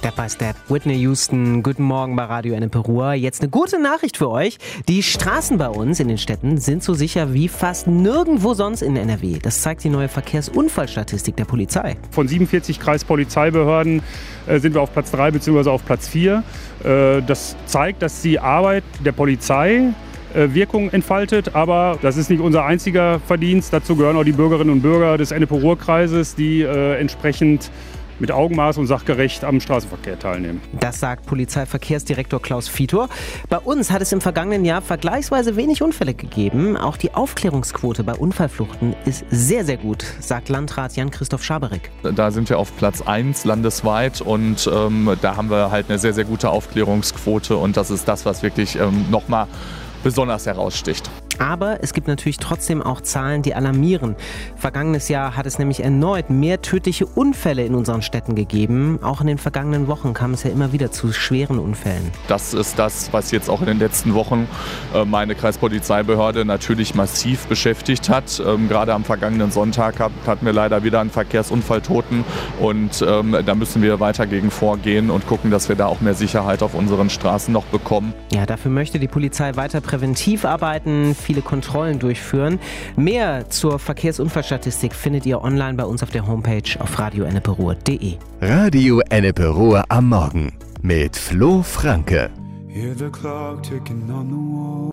Step by Step. Whitney Houston, guten Morgen bei Radio Ennepe Ruhr. Jetzt eine gute Nachricht für euch. Die Straßen bei uns in den Städten sind so sicher wie fast nirgendwo sonst in NRW. Das zeigt die neue Verkehrsunfallstatistik der Polizei. Von 47 Kreispolizeibehörden sind wir auf Platz 3 bzw. auf Platz 4. Das zeigt, dass die Arbeit der Polizei Wirkung entfaltet, aber das ist nicht unser einziger Verdienst. Dazu gehören auch die Bürgerinnen und Bürger des Ennepe-Ruhr-Kreises, die entsprechend mit Augenmaß und sachgerecht am Straßenverkehr teilnehmen. Das sagt Polizeiverkehrsdirektor Klaus Vitor. Bei uns hat es im vergangenen Jahr vergleichsweise wenig Unfälle gegeben. Auch die Aufklärungsquote bei Unfallfluchten ist sehr, sehr gut, sagt Landrat Jan-Christoph Schaberek. Da sind wir auf Platz 1 landesweit und da haben wir halt eine sehr, sehr gute Aufklärungsquote und das ist das, was wirklich nochmal besonders heraussticht. Aber es gibt natürlich trotzdem auch Zahlen, die alarmieren. Vergangenes Jahr hat es nämlich erneut mehr tödliche Unfälle in unseren Städten gegeben. Auch in den vergangenen Wochen kam es ja immer wieder zu schweren Unfällen. Das ist das, was jetzt auch in den letzten Wochen meine Kreispolizeibehörde natürlich massiv beschäftigt hat. Gerade am vergangenen Sonntag hatten wir leider wieder einen Verkehrsunfalltoten und da müssen wir weiter gegen vorgehen und gucken, dass wir da auch mehr Sicherheit auf unseren Straßen noch bekommen. Ja, dafür möchte die Polizei weiter präventiv arbeiten, viele Kontrollen durchführen. Mehr zur Verkehrsunfallstatistik findet ihr online bei uns auf der Homepage auf radioenneperuhr.de. Radio Ennepe Ruhr am Morgen mit Flo Franke.